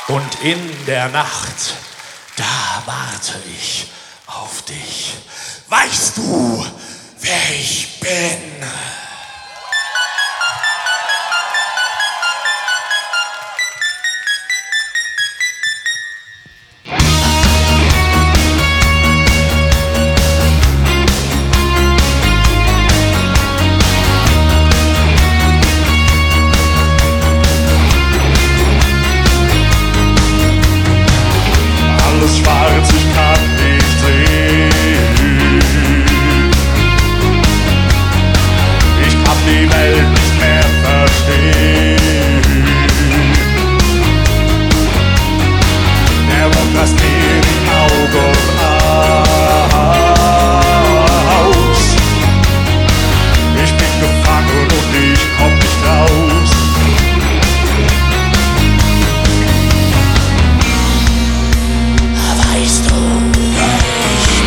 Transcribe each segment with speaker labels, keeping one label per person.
Speaker 1: Und in der Nacht, da warte ich auf dich. Weißt du, wer ich bin?
Speaker 2: Alles schwarz, ich kann nicht sehen. Ich kann die Welt nicht mehr verstehen. Der Mond lässt mir die Augen aus. Ich bin gefangen und ich komm nicht raus.
Speaker 1: Weißt du, wer ich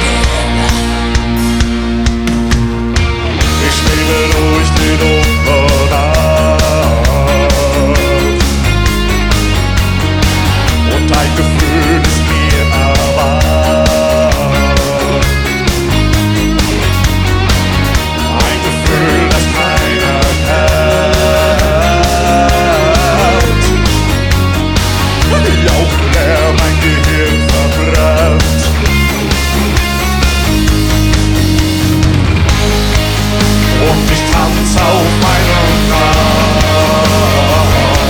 Speaker 1: bin?
Speaker 2: Ich schwebe durch die dunkle Nacht und ein Gefühl ist mir erwacht. Ein Gefühl, das keiner kennt. Die Augen leer, mein Gehirn verbrannt. Und ich tanz auf meinem Grab.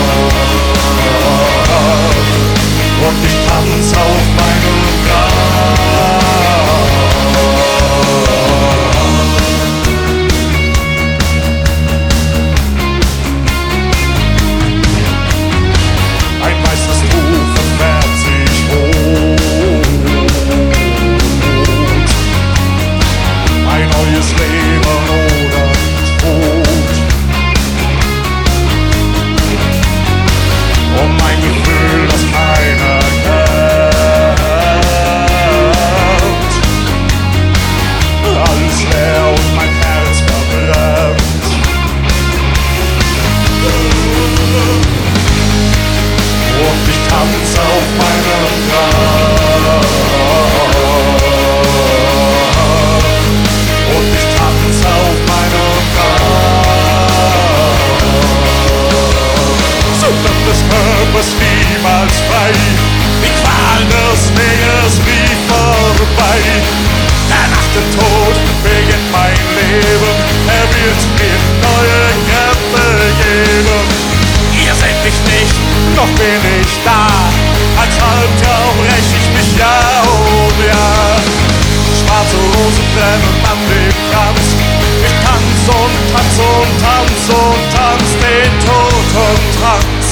Speaker 2: Und ich tanz auf meinem Grab. Ein weißes Tuch verfärbt sich rot. Ein neues Leben oder Tod. Und mein Gefühl, das keiner kennt. Alles leer und mein Herz verbrennt. Und ich tanz auf meinem Grab. Und ich tanz auf meinem Grab. So wird des Körpers niemals frei. Die Qual des Weges nie vorbei. Der Nacht im Tod beginnt mein Leben. Er wird mir neue Kräfte geben. Ihr seht mich nicht, doch bin ich da. Als Albtraum räch ich mich Jahr um Jahr. Schwarze Rosen brennen an dem Kranz. Ich tanz und tanz und tanz und tanz den Totentanz.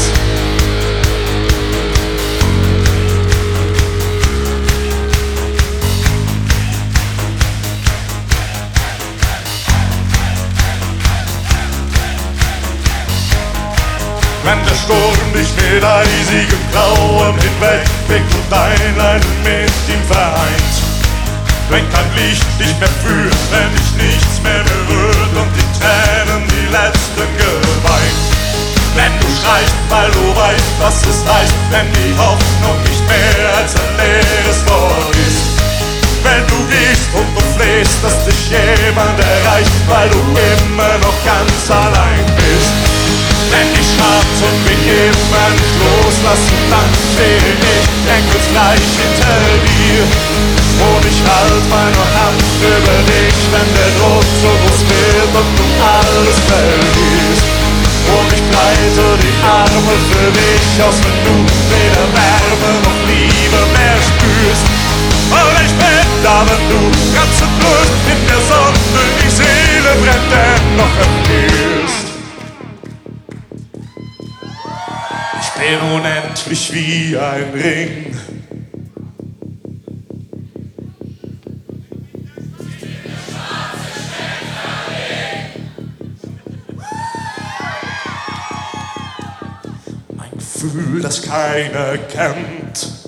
Speaker 2: Wenn der Sturm dich mit eisigen Klauen hinwegfegt und dein Leiden mit ihm vereint, wenn kein Licht dich mehr führt, wenn dich nichts mehr berührt und die Tränen die letzten geweint. Wenn du schreist, weil du weißt, was es heißt, wenn die Hoffnung nicht mehr als ein leeres Wort ist. Wenn du gehst und du flehst, dass dich jemand erreicht, weil du immer noch ganz allein bist. Wenn ich schwarz und mich immer nicht loslassen, dann stehe ich engelsgleich hinter dir. Und ich halt meine Hand über dich, wenn der Druck so groß wird und du alles verlierst. Und ich breite die Arme für dich aus, wenn du weder Wärme noch Liebe mehr spürst. Und ich bin da, wenn du ganz entblößt in der Sonne die Seele brennt, dennoch erfrierst. Ich bin unendlich wie ein Ring. Ein Gefühl, das keiner kennt.